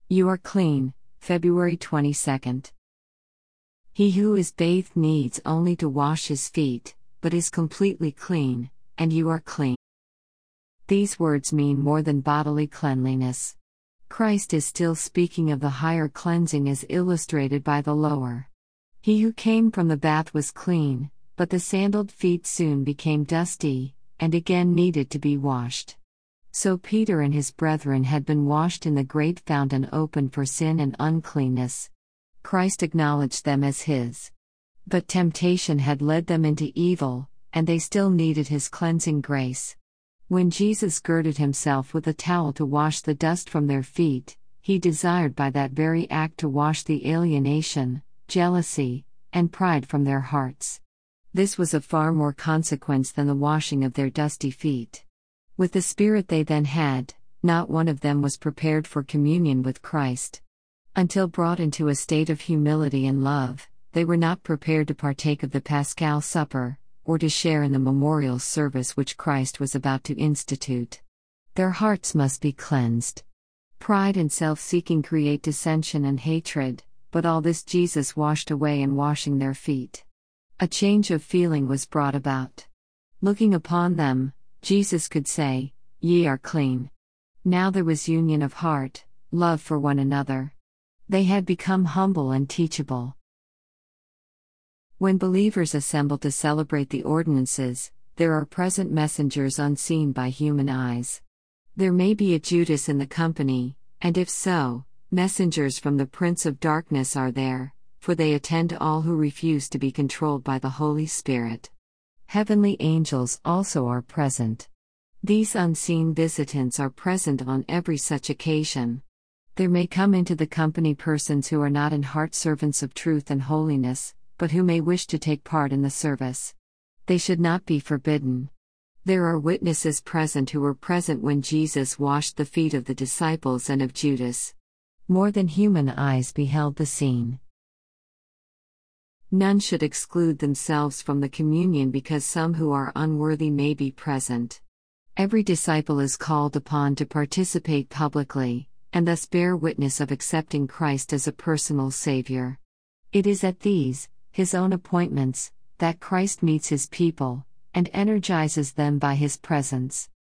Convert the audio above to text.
You are clean, February 22nd. He who is bathed needs only to wash his feet, but is completely clean, and you are clean. These words mean more than bodily cleanliness. Christ is still speaking of the higher cleansing as illustrated by the lower. He who came from the bath was clean, but the sandaled feet soon became dusty, and again needed to be washed. So Peter and his brethren had been washed in the great fountain opened for sin and uncleanness. Christ acknowledged them as his. But temptation had led them into evil, and they still needed his cleansing grace. When Jesus girded himself with a towel to wash the dust from their feet, he desired by that very act to wash the alienation, jealousy, and pride from their hearts. This was of far more consequence than the washing of their dusty feet. With the spirit they then had, not one of them was prepared for communion with Christ. Until brought into a state of humility and love, they were not prepared to partake of the Paschal Supper, or to share in the memorial service which Christ was about to institute. Their hearts must be cleansed. Pride and self-seeking create dissension and hatred, but all this Jesus washed away in washing their feet. A change of feeling was brought about. Looking upon them, Jesus could say, "Ye are clean." Now there was union of heart, love for one another. They had become humble and teachable. When believers assemble to celebrate the ordinances, there are present messengers unseen by human eyes. There may be a Judas in the company, and if so, messengers from the Prince of Darkness are there, for they attend all who refuse to be controlled by the Holy Spirit. Heavenly angels also are present. These unseen visitants are present on every such occasion. There may come into the company persons who are not in heart servants of truth and holiness, but who may wish to take part in the service. They should not be forbidden. There are witnesses present who were present when Jesus washed the feet of the disciples and of Judas. More than human eyes beheld the scene. None should exclude themselves from the communion because some who are unworthy may be present. Every disciple is called upon to participate publicly, and thus bear witness of accepting Christ as a personal Savior. It is at these, his own appointments, that Christ meets his people, and energizes them by his presence.